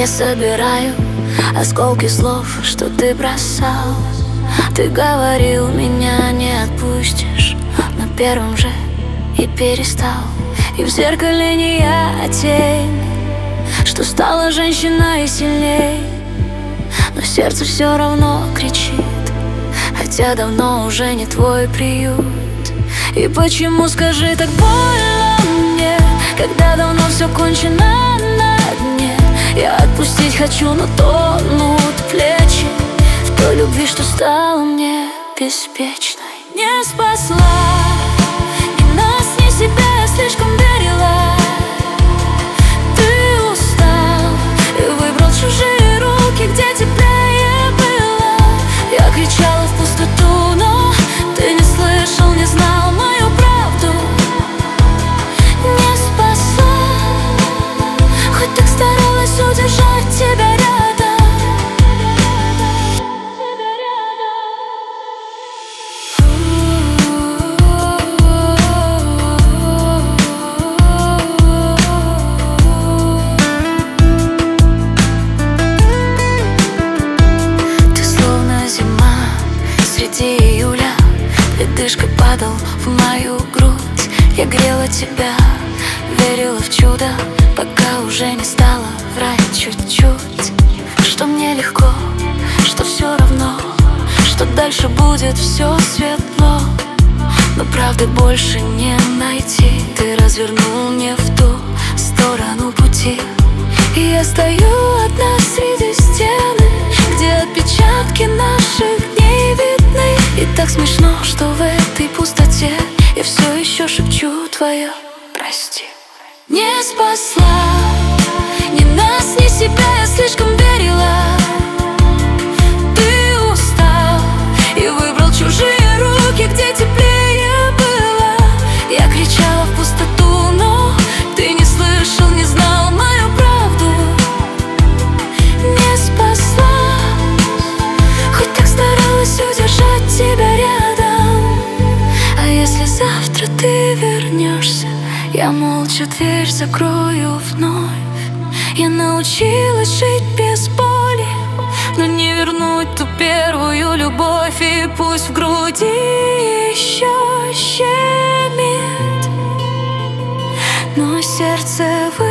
Я собираю осколки слов, что ты бросал. Ты говорил, меня не отпустишь, но первым же и перестал. И в зеркале не я, а тень, что стала женщиной сильней. Но сердце все равно кричит, хотя давно уже не твой приют. И почему, скажи, так больно мне, когда давно все кончено на дне? Я отпустить хочу, но тонут плечи в той любви, что стала мне беспечной. Не спасла ни нас, ни себя, я слишком верила. Ты устал и выбрал чужие руки, где теплее было. Я кричала в пустоту, но ты не слышал, не знал мою правду. Не спасла, хоть так старалась удержать тебя рядом. Ты словно зима среди июля, ледышкой падал в мою грудь. Я грела тебя, верила в чудо, пока уже не стала врать чуть-чуть. Что мне легко, что все равно, что дальше будет все светло. Но правды больше не найти. Ты развернул не в ту сторону пути. И я стою одна среди стены, где отпечатки наших дней видны. И так смешно, что в этой пустоте я все еще шепчу твое прости. Не спасла ни нас, ни себя, я слишком верила. Ты устал и выбрал чужие руки, где теплее было. Я кричала в пустоту, но ты не слышал, не знал мою правду. Не спасла, хоть так старалась удержать тебя рядом. А если завтра ты вернешься, я молча дверь закрою вновь. Я научилась жить без боли, но не вернуть ту первую любовь. И пусть в груди еще щемит, но сердце